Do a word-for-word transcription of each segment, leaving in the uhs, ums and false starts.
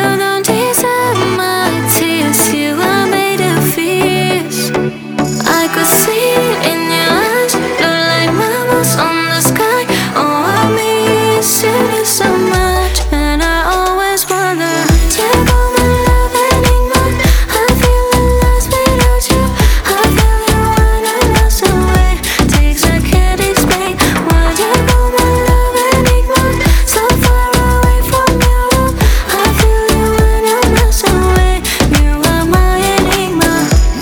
don't deserve my tears. You are made of fears. I could see it in your eyes, look like marbles on the sky. Oh, I miss you so much, and I always wonder. Take all my love anymore. I feel lost without you. I feel you when I lost away. Takes I can't explain why you go my love anymore. So far away from your love. I feel you when I lost away. You are my enigma.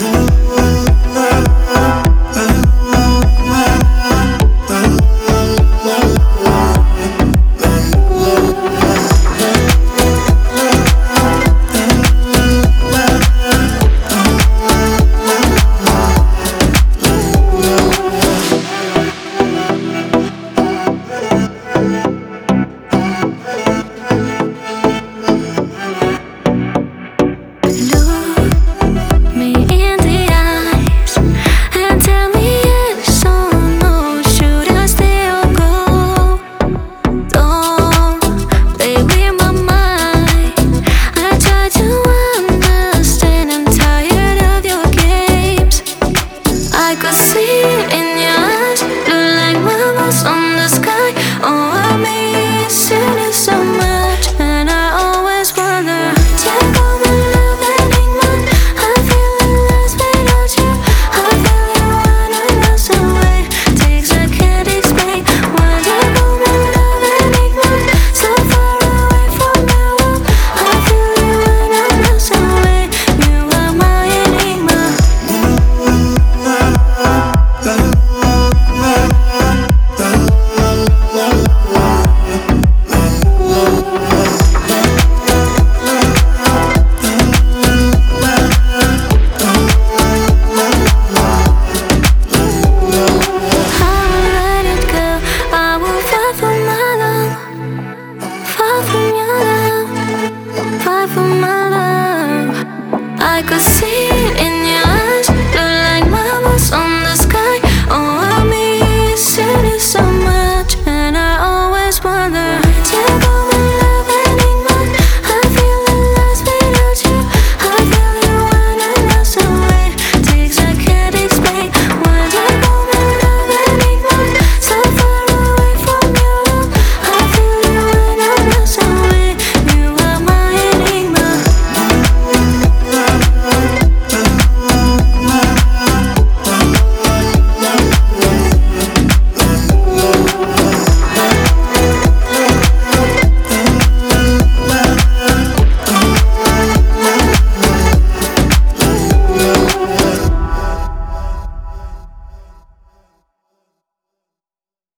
Look me in the eyes and tell me yes or no. Should I stay or go? Don't play with my mind. I try to understand. I'm tired of your games. I could see it in your eyes, look like marbles on the sky. Oh, I miss you so much, and I always wonder. Take all my love anymore. I feel lost without you. I feel you when I lost away. Takes I can't explain why you go my love anymore. So far away from your love. I feel you when I lost away. You are my enigma. I will let it go. I will fight for my love. Fight for your love. Fight for my love. I could see